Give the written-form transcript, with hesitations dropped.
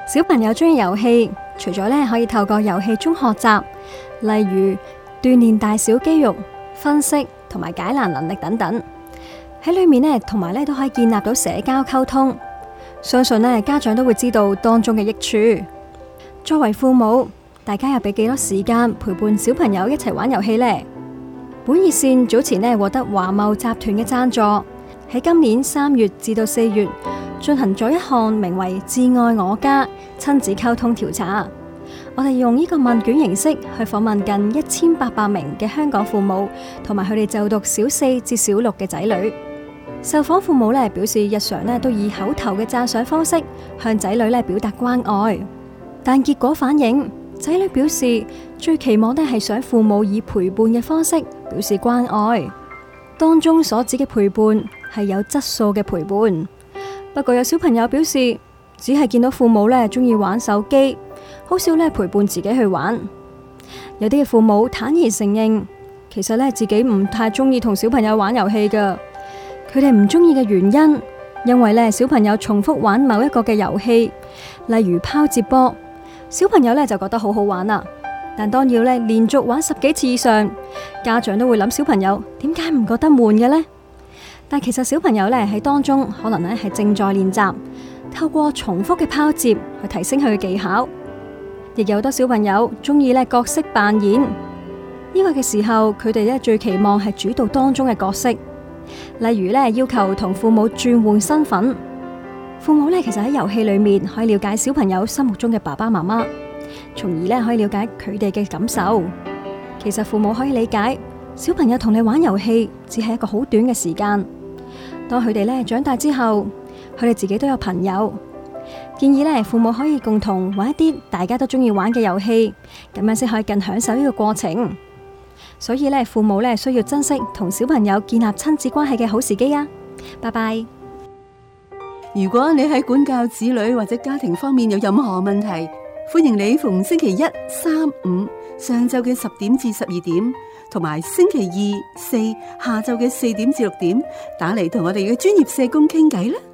小朋友中意遊戲，除咗可以透過遊戲中學習，例如鍛煉大小肌肉、分析同埋解難能力等等，喺裏面同埋都可以建立到社交溝通。相信家長都會知道當中嘅益處。作為父母，大家又俾幾多時間陪伴小朋友一齊玩遊戲呢？本熱線早前獲得華懋集團嘅贊助，喺今年3月至到4月進行咗一項名為至愛我家親子溝通調查。我哋用呢個問卷形式去訪問近1800名嘅香港父母，同埋佢哋就讀小4至小6嘅仔女。受訪父母表示，日常都以口頭嘅讚賞方式向仔女表達關愛，但結果反映仔女表示最期望係想父母以陪伴嘅方式表示關愛。當中所指嘅陪伴係有質素嘅陪伴。不過有小朋友表示，只係見到父母中意玩手機，好少陪伴自己去玩。有啲嘅父母坦然承認，其實自己唔太中意同小朋友玩遊戲噶。佢哋唔中意嘅原因，因為小朋友重複玩某一個嘅遊戲，例如拋接波，小朋友就覺得好好玩啦。但當要連續玩10幾次以上，家長都會諗小朋友點解唔覺得悶嘅呢？但其實小朋友喺當中可能係正在練習，透過重複嘅拋接去提升佢嘅技巧。亦有好多小朋友中意角色扮演，呢個嘅時候佢哋最期望係主導當中嘅角色。例如要求同父母轉換身份，父母其實喺遊戲裏面可以了解小朋友心目中嘅爸爸媽媽，從而可以了解佢哋嘅感受。其實父母可以理解小朋友同你玩遊戲只係一個好短嘅時間，當佢哋長大之後，佢哋自己都有朋友。建議父母可以共同玩一啲大家都中意玩嘅遊戲，咁樣先可以更享受呢個過程。所以父母需要珍惜同小朋友建立親子關係嘅好時機啊！拜拜。 如果你喺管教子女或者家庭方面有任何問題，歡迎你逢星期1、3、5上晝嘅10點至12點，同埋星期2、4下晝嘅4點至6點打嚟同我哋嘅專業社工傾偈啦。